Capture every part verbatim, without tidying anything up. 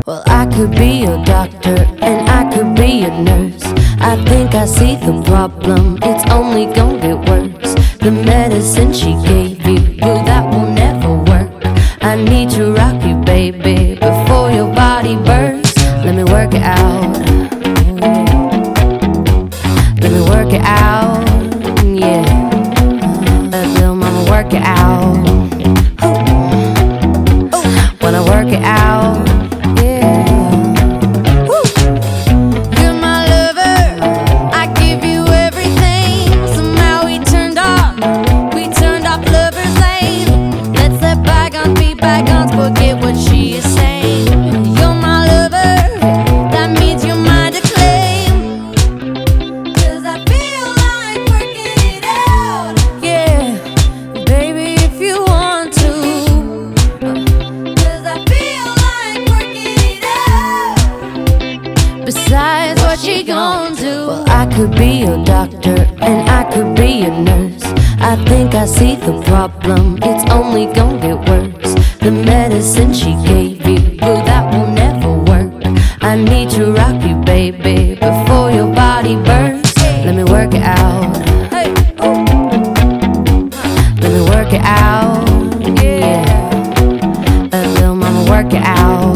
Well, I could be your doctor and I could be your nurse. I think I see the problem, it's only gonna get worse. The medicine she gave you, well, that will never work. I need to rock you, baby, before your body bursts. Let me work it out. Let me work it out, yeah. Let little mama work it out. When I work it out, yeah. Woo. You're my lover, I give you everything. Somehow we turned off, we turned off lovers lane. Let's let bygones be bygones, forget what she is saying. You're my lover, that means you're mine to claim. Cause I feel like working it out, yeah. Baby, if you want to. Besides, what she gon' do? Well, I could be your doctor and I could be your nurse. I think I see the problem, it's only gon' get worse. The medicine she gave you, well, that will never work. I need to rock you, baby, before your body bursts. Let me work it out. Let me work it out, yeah. Let little mama work it out.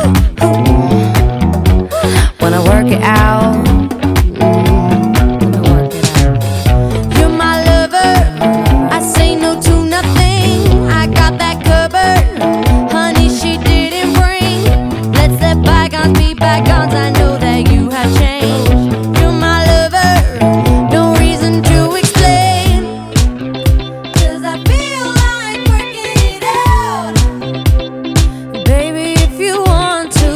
When I work it out, mm, I work it out. You're my lover, I say no to nothing. I got that covered, honey, she didn't bring. Let's let bygones be bygones, I know that you have changed. You're my lover, no reason to explain. Cause I feel like working it out. Baby, if you want to.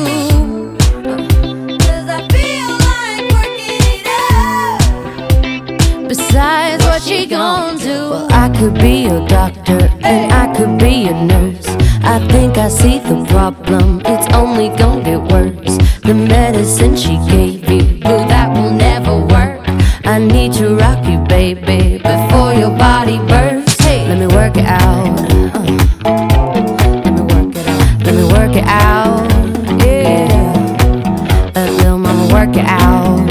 Besides, what she gon' do? Well, I could be your doctor and I could be your nurse. I think I see the problem, it's only gon' get worse. The medicine she gave you, well, that will never work. I need to rock you, baby, before your body bursts. Hey, let me work it out. uh. Let me work it out. Let me work it out, yeah. Let little mama work it out.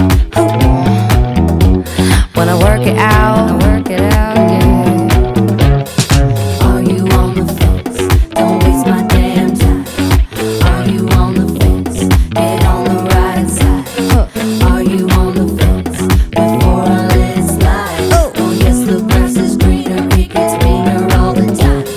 When I work it out, I work it out, yeah. Are you on the fence? Don't waste my damn time. Are you on the fence? Get on the right side. Are you on the fence? Before I let it slide. Oh yes, the grass is greener, it gets meaner all the time.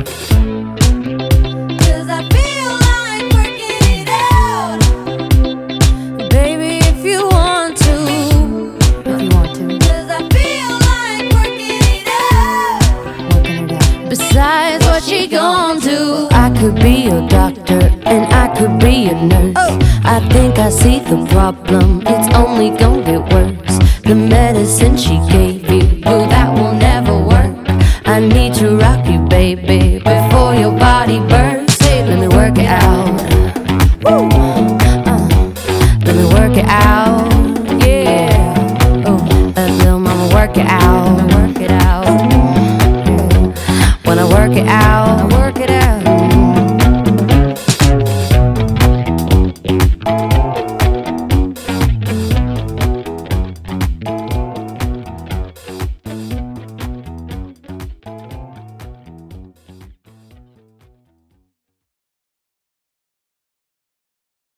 Cause I feel like working it out. Baby, if you want to. If you want to. Besides, what she gon' do? I could be your doctor and I could be your nurse. I think I see the problem, it's only gon' get worse. The medicine she gave